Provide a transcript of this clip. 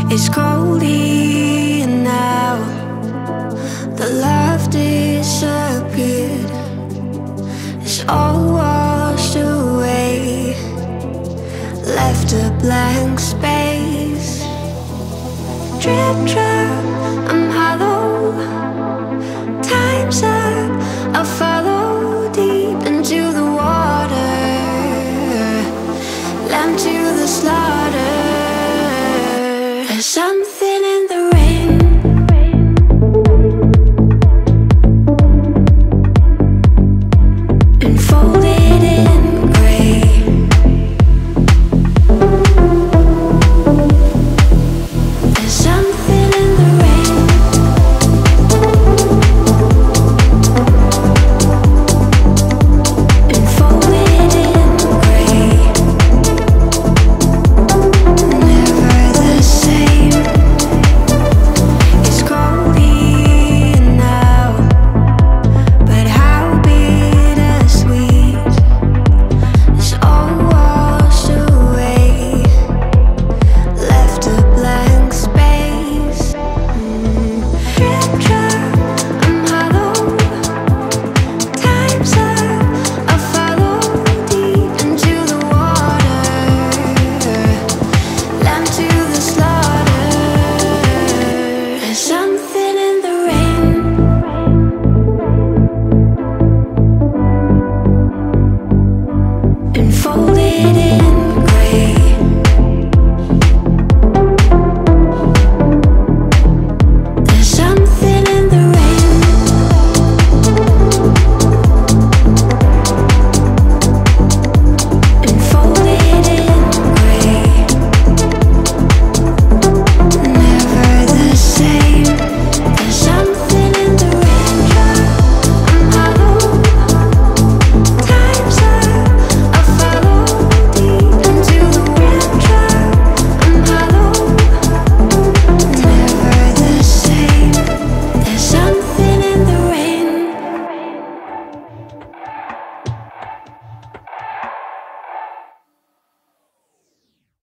It's cold here now. The love disappeared. It's all washed away, left a blank space. Drip, drip, I'm hollow. Time's up, I'll follow deep into the water, lamb to the slaughter. There's something in the rain. Enfolded in grey. There's something in the rain. Enfolded in grey. Never the same. It's cold here now, but how bittersweet. It's all washed away, left a blank space. Drip, drip, I'm hollow. Time's up, I'll follow deep into the water, lamb to the slaughter. There's something in the rain. Enfolded in